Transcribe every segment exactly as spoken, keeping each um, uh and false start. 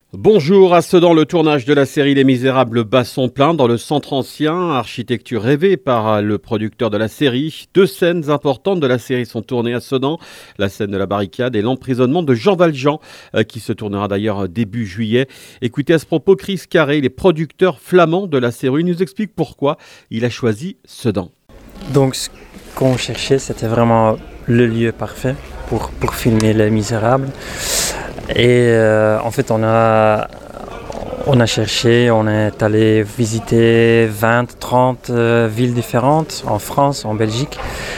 Bonjour, à Sedan, le tournage de la série Les Misérables bat son plein dans le centre ancien, architecture rêvée par le producteur de la série. Deux scènes importantes de la série sont tournées à Sedan, la scène de la barricade et l'emprisonnement de Jean Valjean, qui se tournera d'ailleurs début juillet. Écoutez à ce propos Chris Carré, les producteurs flamands de la série, nous explique pourquoi il a choisi Sedan. Donc ce qu'on cherchait, c'était vraiment le lieu parfait pour, pour filmer Les Misérables. Et euh, en fait, on a, on a cherché, on est allé visiter vingt, trente euh, villes différentes en France, en Belgique.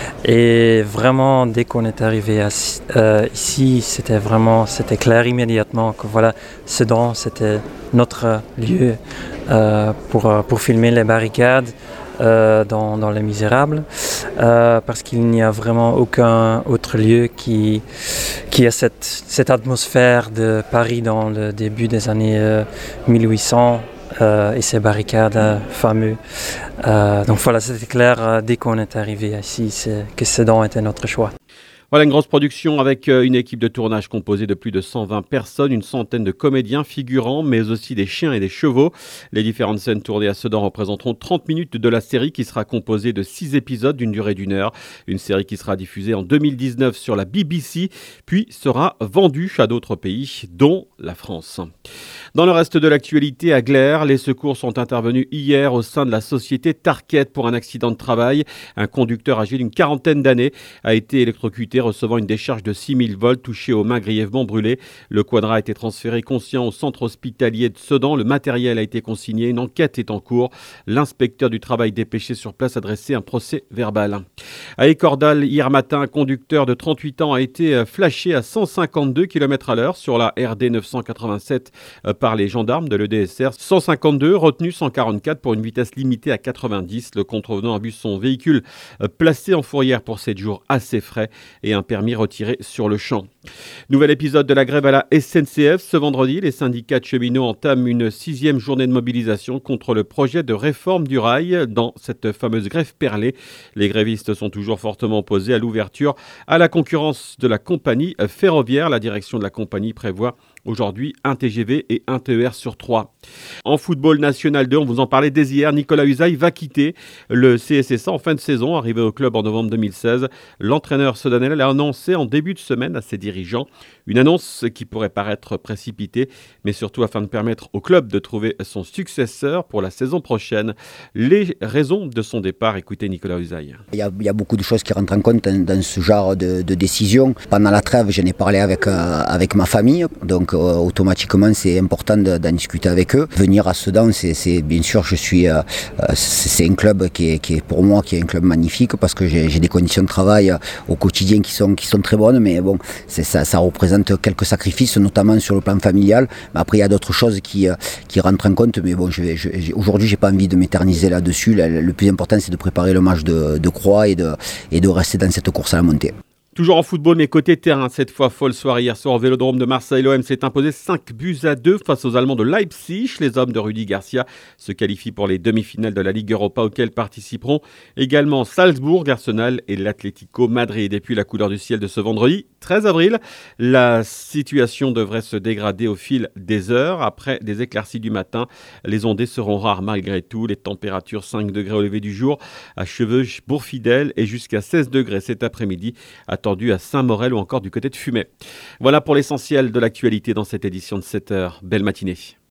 Et vraiment, dès qu'on est arrivé à, euh, ici, c'était vraiment, c'était clair immédiatement que voilà, Sedan, c'était notre lieu euh, pour, pour filmer les barricades. Euh, dans, dans Les Misérables, euh, parce qu'il n'y a vraiment aucun autre lieu qui, qui a cette, cette atmosphère de Paris dans le début des années euh, mille huit cents euh, et ces barricades euh, fameuses. Euh, donc voilà, c'était clair euh, dès qu'on est arrivé ici c'est, que Sedan était notre choix. Voilà une grosse production avec une équipe de tournage composée de plus de cent vingt personnes, une centaine de comédiens, figurants, mais aussi des chiens et des chevaux. Les différentes scènes tournées à Sedan représenteront trente minutes de la série qui sera composée de six épisodes d'une durée d'une heure. Une série qui sera diffusée en deux mille dix-neuf sur la B B C, puis sera vendue à d'autres pays, dont la France. Dans le reste de l'actualité, à Gleyre, les secours sont intervenus hier au sein de la société Tarkett pour un accident de travail. Un conducteur âgé d'une quarantaine d'années a été électrocuté, recevant une décharge de six mille volts, touché aux mains grièvement brûlées. Le quadra a été transféré conscient au centre hospitalier de Sedan. Le matériel a été consigné. Une enquête est en cours. L'inspecteur du travail dépêché sur place a dressé un procès verbal. À Écordal, hier matin, un conducteur de trente-huit ans a été flashé à cent cinquante-deux kilomètres à l'heure sur la R D neuf cent quatre-vingt-sept par les gendarmes de l'E D S R. cent cinquante-deux, retenu cent quarante-quatre pour une vitesse limitée à quatre-vingt-dix. Le contrevenant a vu son véhicule placé en fourrière pour sept jours à ses frais et un permis retiré sur le champ. Nouvel épisode de la grève à la S N C F. Ce vendredi, les syndicats de cheminots entament une sixième journée de mobilisation contre le projet de réforme du rail dans cette fameuse grève perlée. Les grévistes sont toujours fortement opposés à l'ouverture à la concurrence de la compagnie ferroviaire. La direction de la compagnie prévoit aujourd'hui un T G V et un T E R sur trois. En football national deux, on vous en parlait dès hier, Nicolas Usaï va quitter le C S S A en fin de saison. Arrivé au club en novembre deux mille seize, l'entraîneur sudanais l'a annoncé en début de semaine à ses dirigeants. Une annonce qui pourrait paraître précipitée, mais surtout afin de permettre au club de trouver son successeur pour la saison prochaine. Les raisons de son départ, écoutez Nicolas Usaï. Il y a, il y a beaucoup de choses qui rentrent en compte dans, dans ce genre de, de décision. Pendant la trêve, j'en ai parlé avec, euh, avec ma famille, donc euh, automatiquement c'est important de, d'en discuter avec eux. Venir à Sedan, c'est, c'est bien sûr, je suis, euh, c'est, c'est un club qui est, qui est pour moi qui est un club magnifique parce que j'ai, j'ai des conditions de travail au quotidien qui sont, qui sont très bonnes, mais bon, c'est, ça, ça représente quelques sacrifices, notamment sur le plan familial. Mais après, il y a d'autres choses qui, qui rentrent en compte, mais bon, je vais, je, aujourd'hui, j'ai pas envie de m'éterniser là-dessus. Le plus important, c'est de préparer le match de, de Croix et de, et de rester dans cette course à la montée. Toujours en football, mais côté terrain, cette fois folle soirée hier soir au Vélodrome de Marseille. L'O M s'est imposé cinq buts à deux face aux Allemands de Leipzig. Les hommes de Rudi Garcia se qualifient pour les demi-finales de la Ligue Europa auxquelles participeront également Salzbourg, Arsenal et l'Atlético Madrid. Et puis la couleur du ciel de ce vendredi, treize avril. La situation devrait se dégrader au fil des heures. Après des éclaircies du matin, les ondées seront rares malgré tout. Les températures cinq degrés au lever du jour à Cheveuge, Bourg-Fidèle et jusqu'à seize degrés cet après-midi attendu à Saint-Morel ou encore du côté de Fumay. Voilà pour l'essentiel de l'actualité dans cette édition de sept heures. Belle matinée.